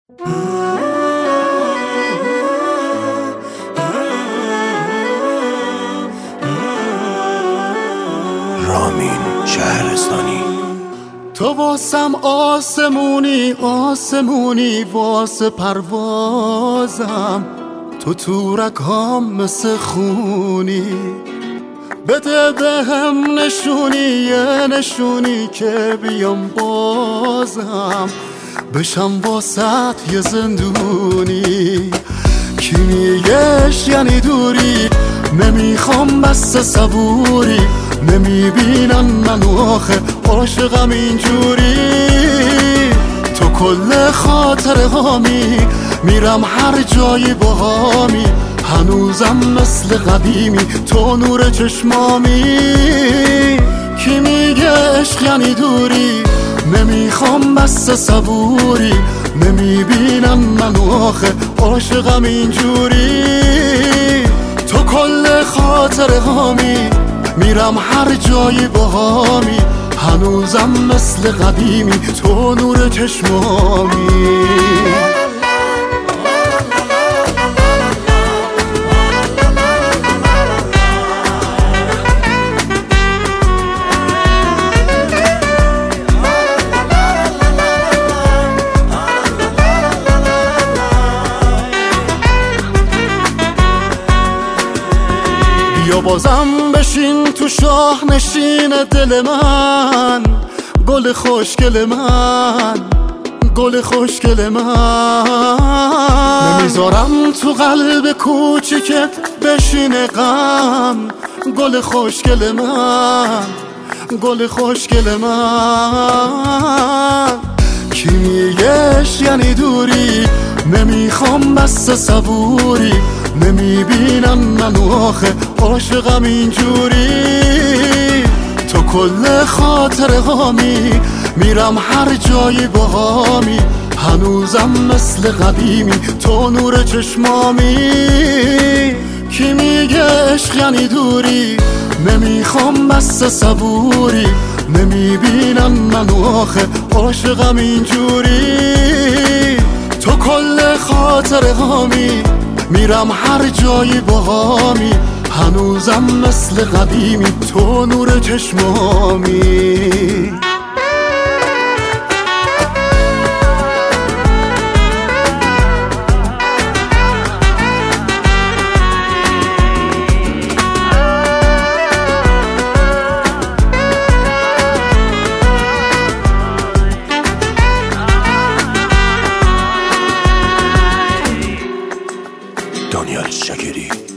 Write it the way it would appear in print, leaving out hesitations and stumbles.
رامین شهرستانی. تو واسم آسمونی آسمونی واسه پروازم، تو تورکام مثل خونی، بده بهم نشونی یه نشونی که بیام بازم بشم واسط یه زندونی. کی میگش یعنی دوری، نمیخوام بس صبوری، نمیبینن منو آخه عاشقم اینجوری. تو کل خاطره هامی، میرم هر جایی باهامی، هنوزم مثل قدیمی تو نور چشمامی. کی میگه عشق یعنی دوری، نمیخوام بس صبوری، نمیبینن منو آخه عاشقم اینجوری. تو کل خاطره هامی، میرم هر جایی باهامی، هنوزم مثل قدیمی تو نور چشمامی. یا بازم بشین تو شاه نشین دل من، گل خوشگل من، گل خوشگل من. نمیذارم تو قلب کوچیکت بشین غم، گل خوشگل من، گل خوشگل من. کی میگش یعنی دوری، نمیخوام بس صبوری، نمیبینن منو آخه عاشقم اینجوری. تو کل خاطره هامی، میرم هر جایی باهامی، هنوزم مثل قدیمی تو نور چشمامی. کی میگه عشق یعنی دوری، نمیخوام بس صبوری، نمیبینن منو آخه عاشقم اینجوری. تو کل خاطره هامی، میرم هر جایی باهامی، هنوزم مثل قدیمی تو نور چشمامی. دانیال شکری.